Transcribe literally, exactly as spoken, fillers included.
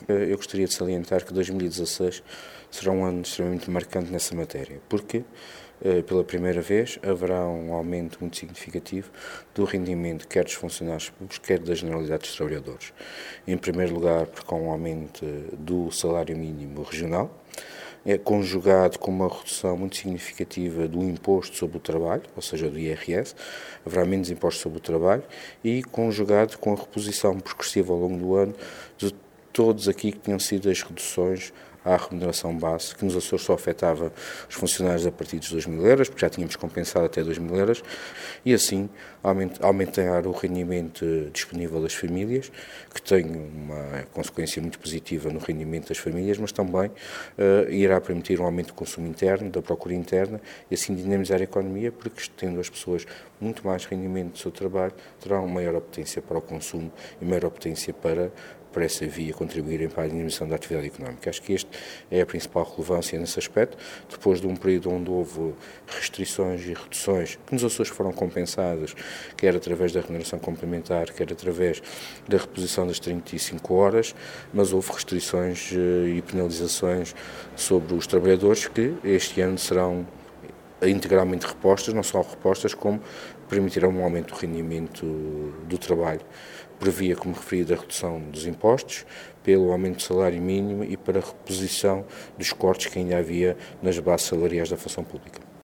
Eu gostaria de salientar que dois mil e dezasseis será um ano extremamente marcante nessa matéria, porque pela primeira vez haverá um aumento muito significativo do rendimento quer dos funcionários públicos, quer da generalidade dos trabalhadores. Em primeiro lugar, porque há um aumento do salário mínimo regional, é conjugado com uma redução muito significativa do imposto sobre o trabalho, ou seja, do I R S, haverá menos imposto sobre o trabalho, e conjugado com a reposição progressiva ao longo do ano de todos aqui que tinham sido as reduções à remuneração base, que nos Açores só afetava os funcionários a partir dos dois mil euros, porque já tínhamos compensado até dois mil euros, e assim aumentar o rendimento disponível das famílias, que tem uma consequência muito positiva no rendimento das famílias, mas também uh, irá permitir um aumento do consumo interno, da procura interna, e assim dinamizar a economia, porque tendo as pessoas muito mais rendimento do seu trabalho, terão maior potência para o consumo e maior potência para por essa via contribuírem para a dinamização da atividade económica. Acho que esta é a principal relevância nesse aspecto, depois de um período onde houve restrições e reduções que nos Açores foram compensadas, quer através da remuneração complementar, quer através da reposição das trinta e cinco horas, mas houve restrições e penalizações sobre os trabalhadores que este ano serão integralmente repostas, não só repostas, como permitirão um aumento do rendimento do trabalho, previa, como referi, a redução dos impostos, pelo aumento do salário mínimo e para a reposição dos cortes que ainda havia nas bases salariais da função pública.